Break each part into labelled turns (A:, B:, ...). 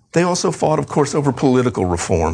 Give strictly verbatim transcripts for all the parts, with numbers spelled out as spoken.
A: They also fought, of course, over political reform,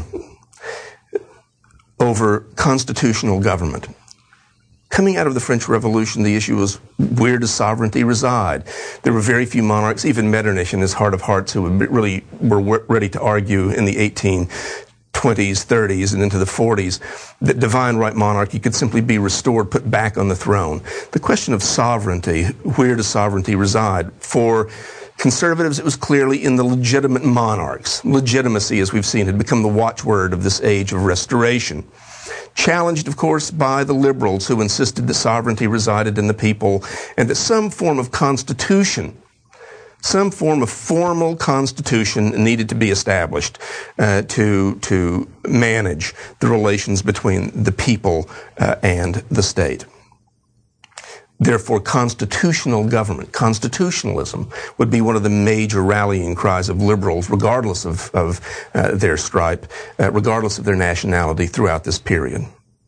A: over constitutional government. Coming out of the French Revolution, the issue was, where does sovereignty reside? There were very few monarchs, even Metternich in his heart of hearts, who really were ready to argue in the eighteen twenties, thirties, and into the forties, that divine right monarchy could simply be restored, put back on the throne. The question of sovereignty, where does sovereignty reside? For conservatives, it was clearly in the legitimate monarchs. Legitimacy, as we've seen, had become the watchword of this age of restoration. Challenged, of course, by the liberals, who insisted that sovereignty resided in the people and that some form of constitution, some form of formal constitution needed to be established uh, to, to manage the relations between the people uh, and the state. Therefore, constitutional government, constitutionalism, would be one of the major rallying cries of liberals, regardless of, of uh, their stripe, uh, regardless of their nationality throughout this period.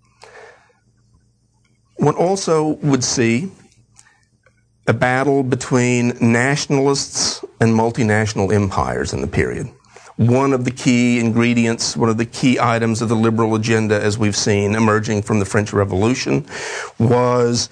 A: One also would see a battle between nationalists and multinational empires in the period. One of the key ingredients, one of the key items of the liberal agenda, as we've seen emerging from the French Revolution, was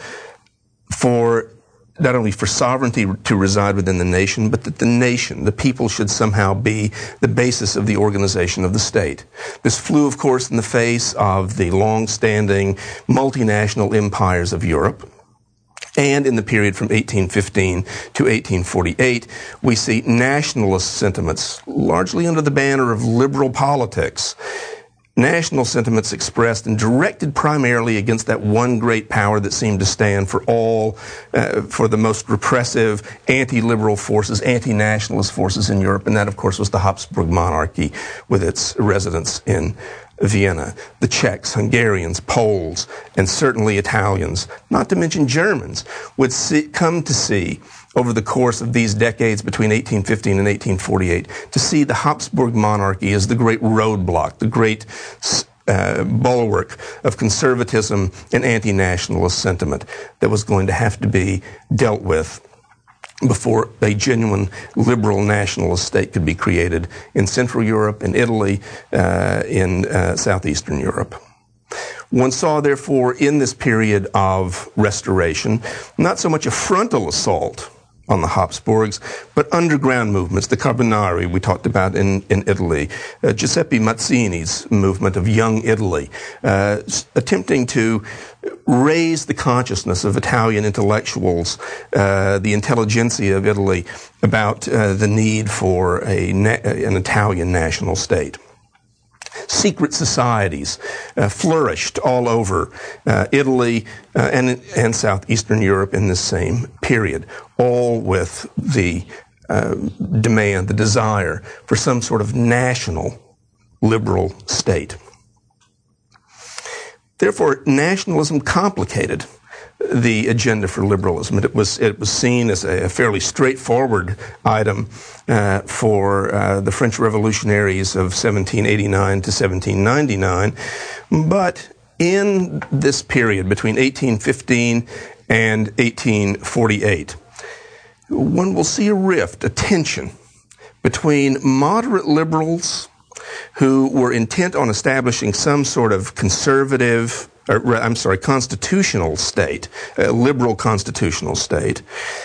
A: for not only for sovereignty to reside within the nation, but that the nation, the people, should somehow be the basis of the organization of the state. This flew, of course, in the face of the long-standing multinational empires of Europe. And in the period from eighteen fifteen to eighteen forty-eight, we see nationalist sentiments, largely under the banner of liberal politics, national sentiments expressed and directed primarily against that one great power that seemed to stand for all, uh, for the most repressive anti-liberal forces, anti-nationalist forces in Europe, and that, of course, was the Habsburg monarchy with its residence in Vienna. The Czechs, Hungarians, Poles, and certainly Italians, not to mention Germans, would see, come to see, over the course of these decades between eighteen fifteen and eighteen forty-eight, to see the Habsburg monarchy as the great roadblock, the great uh, bulwark of conservatism and anti-nationalist sentiment that was going to have to be dealt with before a genuine liberal nationalist state could be created in Central Europe, in Italy, uh, in uh, Southeastern Europe. One saw, therefore, in this period of restoration, not so much a frontal assault on the Habsburgs, but underground movements, the Carbonari we talked about in, in Italy, uh, Giuseppe Mazzini's movement of Young Italy, uh, attempting to raise the consciousness of Italian intellectuals, uh, the intelligentsia of Italy, about uh, the need for a na- an Italian national state. Secret societies uh, flourished all over uh, Italy uh, and, and southeastern Europe in this same period, all with the uh, demand, the desire for some sort of national liberal state. Therefore, nationalism complicated the agenda for liberalism. It was it was seen as a fairly straightforward item uh, for uh, the French revolutionaries of seventeen eighty-nine to seventeen ninety-nine, but in this period between eighteen fifteen and eighteen forty-eight, one will see a rift, a tension between moderate liberals who were intent on establishing some sort of conservative, or, I'm sorry, constitutional state, a liberal constitutional state,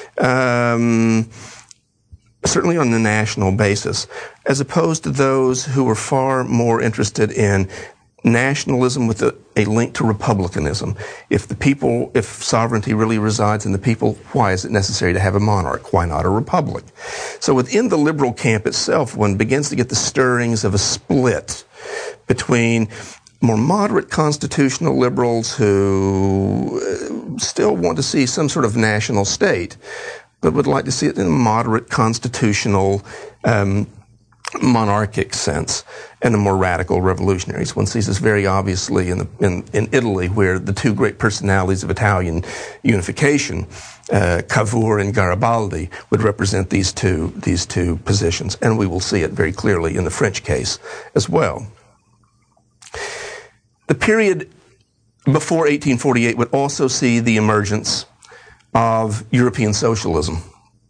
A: um, certainly on a national basis, as opposed to those who were far more interested in nationalism with a, a link to republicanism. If the people, if sovereignty really resides in the people, why is it necessary to have a monarch? Why not a republic? So within the liberal camp itself, one begins to get the stirrings of a split between more moderate constitutional liberals who still want to see some sort of national state, but would like to see it in a moderate constitutional um monarchic sense, and the more radical revolutionaries. One sees this very obviously in, the, in, in Italy, where the two great personalities of Italian unification, uh, Cavour and Garibaldi, would represent these two, these two positions. And we will see it very clearly in the French case as well. The period before eighteen forty-eight would also see the emergence of European socialism.